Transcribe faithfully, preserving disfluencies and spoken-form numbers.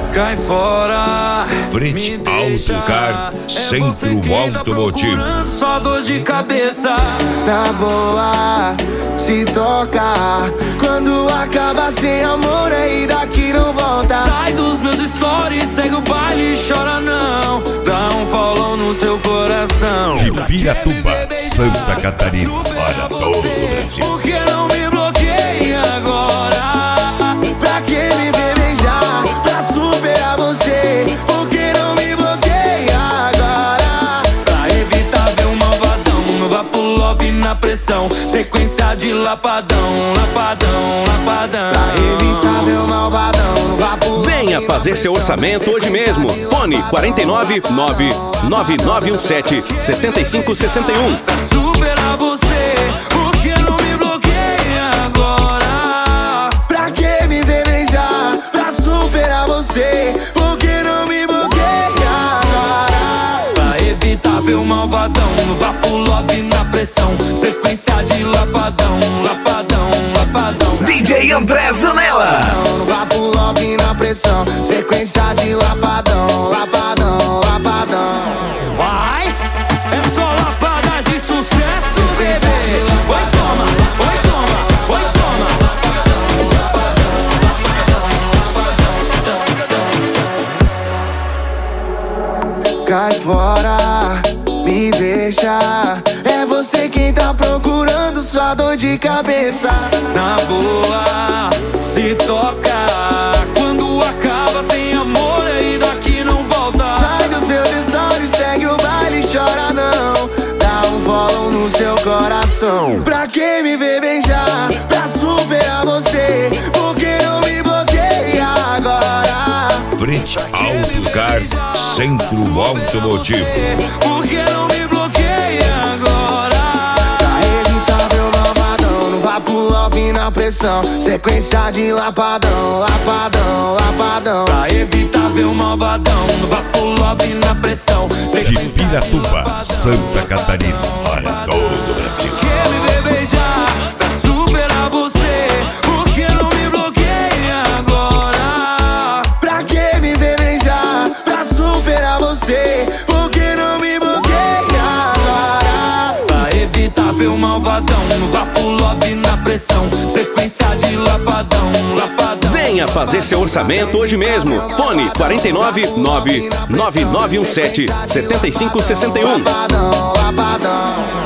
Cai fora. Frente Autocar, Centro Automotivo. Só dor de cabeça. Na boa, se toca. Quando acaba sem amor, aí daqui não volta. Sai dos meus stories, segue o baile e chora não. Dá um follow no seu coração. De Piratuba, Santa Catarina, para todo o Brasil. Por que não me bloqueia agora? Pra que me ver beijar? Pra superar você. Por que não me bloqueia agora? Pra evitar ver o malvadão, vá pro love na pressão. Sequência de lapadão, lapadão, lapadão. Pra evitar ver o malvadão, vá pro Venha fazer seu orçamento hoje mesmo. Fone quatro nove nove nove nove um sete sete cinco seis um. Pra superar você, por que não me bloqueia agora? Pra que me ver beijar? Pra superar você. Por que não me bloqueia agora? Pra evitar ver o malvadão, vá pro love na pressão. Sequência de lapadão, lapadão, lapadão. D J André Zanella. Vá pro love na pressão. Sequência de lapadão, lapadão, lapadão. Vai, é só lapada de sucesso, bebê. Oi, toma, oi, toma, oi, toma. Cai fora, me deixa. É você quem tá procurando sua dor de cabeça. Na boa, se toca. Quando acaba sem amor, aí daqui não volta. Sai dos meus stories, segue o baile e chora não. Dá um follow no seu coração. Pra que me ver beijar? Pra superar você. Por que não me bloqueia agora? Frente Autocar, Centro Automotivo. Por que não me bloqueia agora? Pra evitar meu malvadão, não vá pro love na pressão. Sequência de lapadão, lapadão, lapadão. Pra evitar ver o malvadão, vá pro love na pressão. De Piratuba, Santa Catarina, para todo o Brasil. Quer me ver beijar? Pra superar você. Por que não me bloqueia agora? Pra que me ver beijar? Pra superar você. Por que não me bloqueia agora? Pra evitar ver o malvadão, vá pro love na pressão. Sequência de lapadão, lapadão. Venha fazer seu orçamento hoje mesmo. Fone quatro nove nove nove nove um sete sete cinco seis um. Lapadão, lapadão.